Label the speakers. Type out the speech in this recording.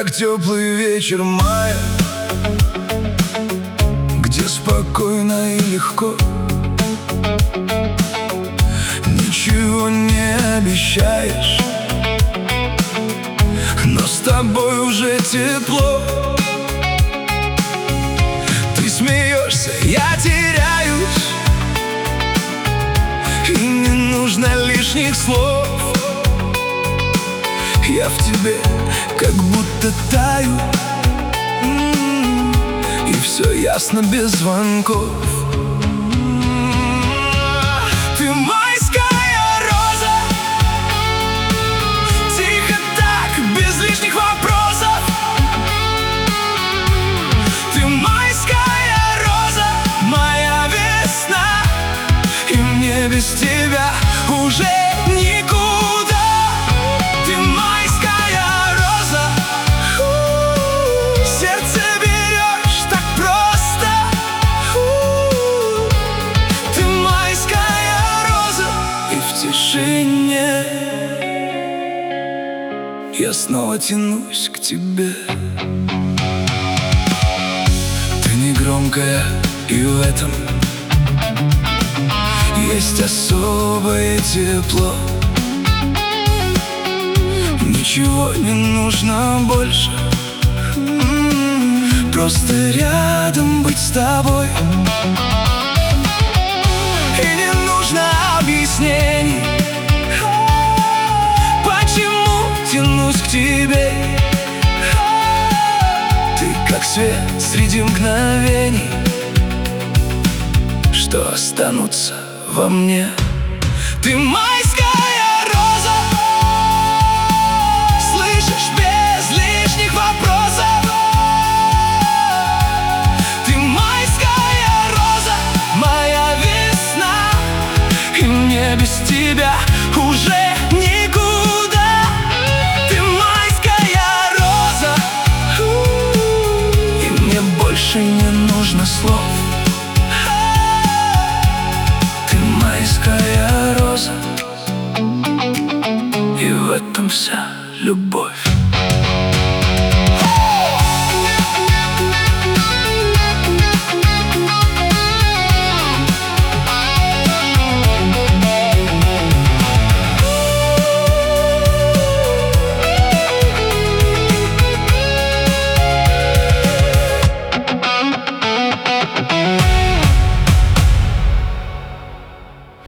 Speaker 1: как теплый вечер мая, где спокойно и легко, ничего не обещаешь, но с тобой уже тепло. Ты смеешься, я теряюсь, и не нужно лишних слов. Я в тебе как будто таю, и все ясно без звонков. Ты майская роза, тихо так, без лишних вопросов. Ты майская роза, моя весна, и мне без тебя уже никуда. Ты майская роза, сердце берешь так просто. Ты майская роза, и в тишине я снова тянусь к тебе. Ты негромкая, и в этом есть особое тепло. Ничего не нужно больше, просто рядом быть с тобой. И не нужно объяснений, почему тянусь к тебе. Ты как свет среди мгновений, что останутся во мне. Ты майская роза, слышишь, без лишних вопросов. Ты майская роза, моя весна, и мне без тебя уже никуда. Ты майская роза, и мне больше не нужно слов. Майская роза, и в этом вся любовь.